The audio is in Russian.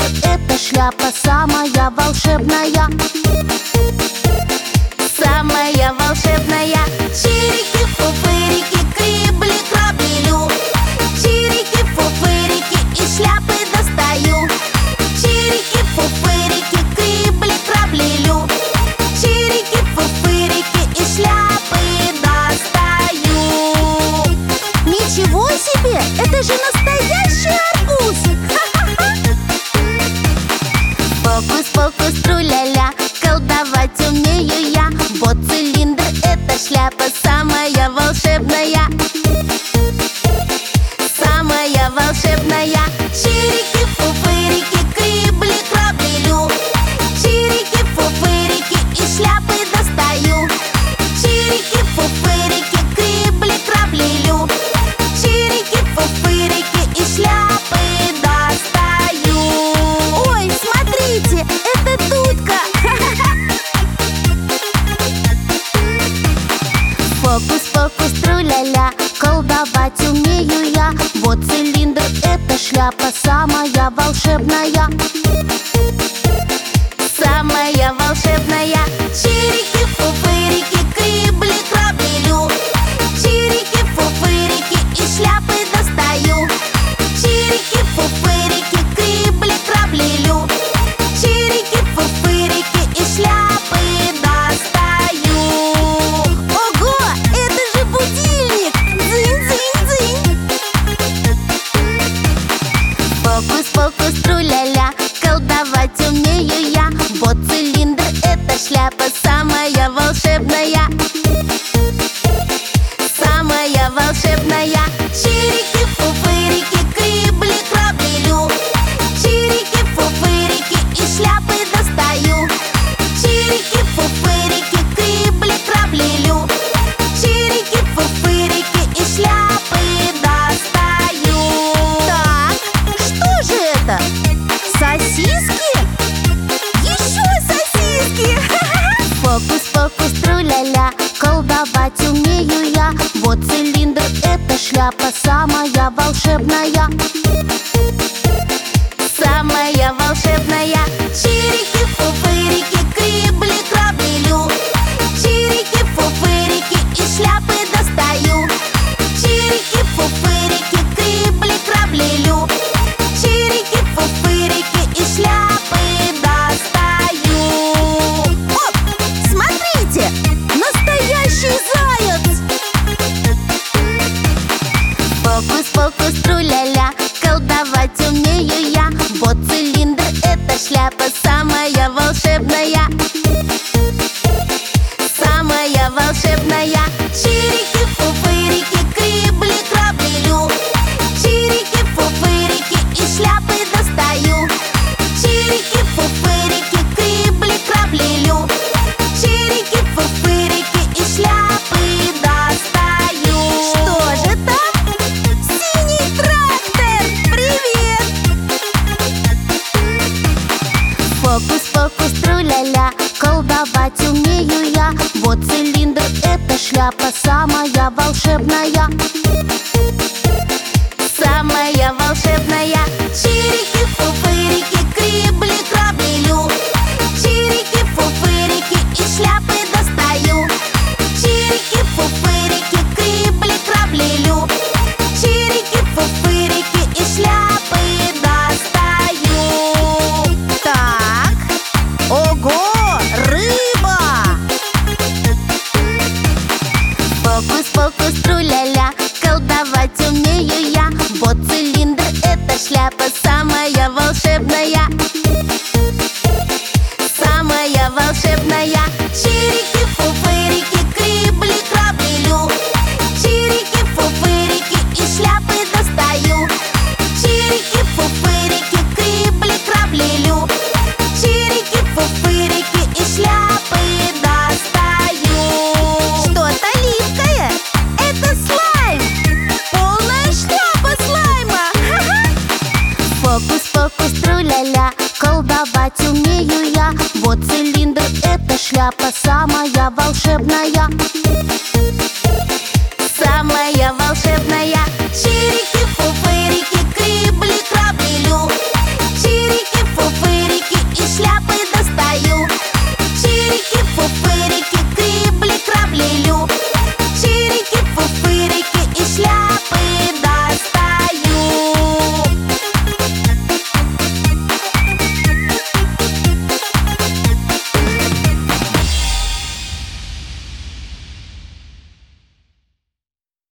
цилиндр — это шляпа самая волшебная. Самая волшебная. Чирики-фуфырики, крибли-крабли-лю. Чирики-фуфырики, из шляпы достаю. Чирики-фуфырики, крибли-крабли-лю. Чирики-фуфырики, из шляпы достаю. Ничего себе! Это же настоящий арбуз! Фокус-покус, тру-ля-ля, колдовать умею я. Вот цилиндр — это шляпа самая волшебная. Самая волшебная. Чирики-фуфырики, крибли-крабли-лю. Чирики-фуфырики, из шляпы достаю. Чирики-фуфырики, крибли-крабли-лю. Чирики-фуфырики, из шляпы достаю. Ой, смотрите, это дудка! Фокус-покус, тру-ля-ля, колдовать умею я. Вот цилиндр — это шляпа самая волшебная. Самая волшебная. Чирики-фуфырики, крибли-крабли-лю. Чирики-фуфырики, из шляпы достаю. Чирики-фуфырики, крибли-крабли-лю. Чирики-фуфырики, из шляпы достаю. Ого, это же будильник! Дзынь-дзынь-дзынь! Фокус-покус, тру-ля-ля, колдовать умею я. Вот цилиндр — это шляпа самая волшебная. Самая волшебная. Чирики-фуфырики, крибли-крабли-лю. Чирики-фуфырики, из шляпы достаю. Чирики-фуфырики, крибли-крабли-лю. Чирики-фуфырики, из шляпы достаю. Так, что же это? Сосиски? Еще сосиски! Фокус-покус, тру-ля-ля, колдовать умею я. Вот цилиндр — это шляпа самая волшебная. Самая волшебная. Чирики-фуфырики, крибли-крабли-лю. Чирики-фуфырики, из шляпы достаю. Чирики-фуфырики, крибли-крабли-лю. Чирики-фуфырики, из шляпы достаю. Оп! Смотрите! Настоящий заяц! Фокус-покус, тру-ля-ля, колдовать умею я. Вот цилиндр — это шляпа самая волшебная. Самая волшебная. Чирики-фуфырики, крибли-крабли-лю. Чирики-фуфырики, из шляпы достаю. Чирики-фуфырики, крибли-крабли-лю. Чирики-фуфырики, из шляпы достаю. Что же там? Синий трактор! Привет! Фокус-покус, тру-ля-ля, колдовать умею я. Вот цилиндр — это шляпа самая волшебная. Самая волшебная. Чирики-фуфырики, крибли-крабли-лю. Чирики-фуфырики, из шляпы достаю. Чирики-фуфырики, крибли-крабли-лю. Чирики-фуфырики, из шляпы достаю. Так, ого, рыба! Фокус-покус, тру-ля-ля, колдовать умею я. Вот цилиндр — это шляпа самая волшебная. Самая волшебная. Чирики-фуфырики, крибли-крабли-лю. Чирики-фуфырики, из шляпы достаю. Чирики-фуфырики, крибли-крабли-лю. Чирики-фуфырики, из шляпы достаю. Что-то липкое. Это слайм. Полная шляпа слайма. Фокус-покус, тру-ля-ля, колдовать умею я. Вот цилиндр — это шляпа самая волшебная. Самая волшебная.